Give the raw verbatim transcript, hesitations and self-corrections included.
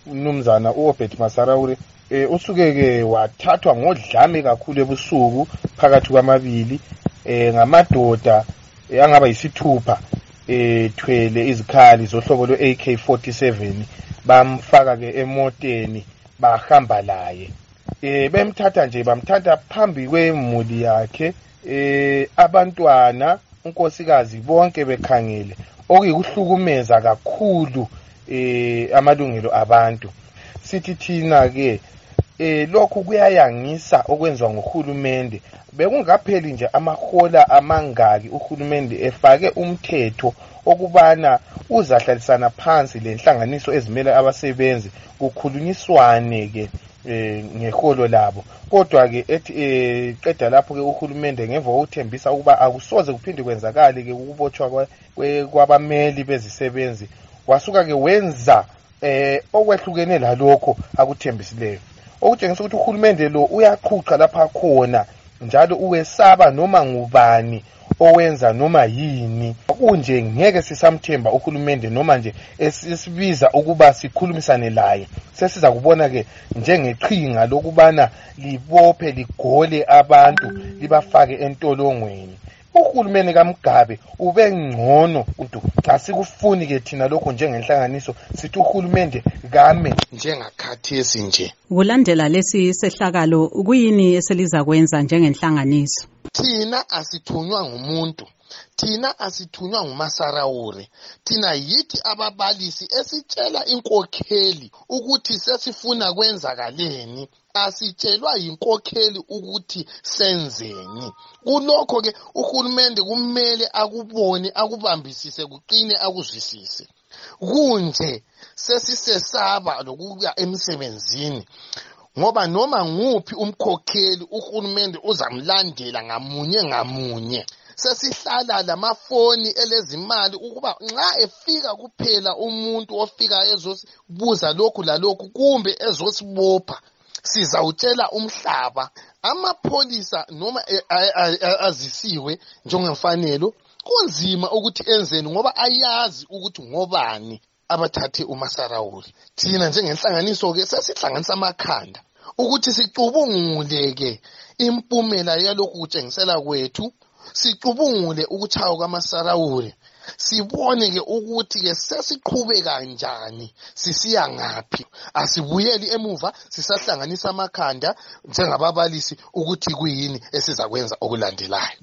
umnumzana uObert Masarawuri eh usuke ke wathathwa ngodlame kakhulu ebusuku phakathi kwamabili eh ngamadoda angaba yisithupha eh thwele izikhali zohlobo lwe A K forty-seven bamfaka ke emoteni bahamba laye eh bemthatha nje bamthatha phambi kwemuli yakhe eh abantwana unkosikazi bonke bekhangele okuyikuhlukumeza kakhulu eh amalungelo abantu. Sithi thina ke eh lokhu kuyayangisa okwenzwa ngohulumende. Bekungapheli nje amahola amangaki uhulumende efake umthetho okubana uzahlalisana phansi lenhlanganiso ezimele abasebenzi kukhulunyiswane ke eh ngeholo labo. Kodwa ke ethi eh qeda lapho ke uhulumende ngemva kokuthembisa ukuba akusoze kuphinde kwenzakale ke ukubotshwa kwabameli bezisebenzi wasuka ke wenza eh okwehlukene lalokho akuthembisileyo, okutshengisa ukuthi uhulumende lo uyaqhuqa lapha khona njalo uwesaba noma ngubani owenza noma yini. Kunje ngeke sisamthemba uhulumende noma nje esisibiza ukuba sikhulumisane laye. Sesiza kubona ke njengeqhinga lokubana libophe ligole abantu libafake entolongweni. Uhulumende kaMgabe ubengcono umuntu asikufuni ke thina lokho njengenhlanganiso sithi uhulumende kame njengakhathesi nje. Kulandela lesi sehlakalo kuyini eseliza kwenza njengenhlanganiso? Thina asithunywa ngumuntu, thina asithunywa nguMasarawuri, thina yithi ababalisi esitshela inkokheli ukuthi sesifuna kwenzakaleni, asitshelwa yinkokheli ukuthi senzeni. Kulokho ke uhulumende kumele akubone, akubambisise, kuqine, akuzwisise. Kunje sesisesaba lokuya emsebenzini ngoba noma nguphi umkhokheli uhulumende uzamlandela ngamunye ngamunye. Sesihlala lamafoni elezimali ukuba nxa efika kuphela umuntu ofika ezosibuza lokhu lalokhu kumbe ezosibopha sizawutshela umhlaba. Amapholisa noma azisiwe njengemfanelo kunzima ukuthi enzeni ngoba ayazi ukuthi ngobani abathathe uMasarawuri. Thina njengenhlanganiso ke sesihlanganisa amakhanda ukuthi sicubungule impumela yalokhu kutshengisela kwethu, sicubungule ukuchaya kwaMasarawuri, sibone ke ukuthi ke sesiqhube kanjani, sisiya ngaphi. Asibuyeli emuva, sisahlanganisa amakhanda njengababalisi ukuthi kuyini esizakwenza okulandelayo.